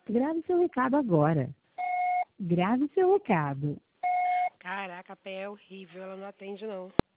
Grave seu recado agora. Grave seu recado. Caraca, a Pé é horrível, ela não atende não.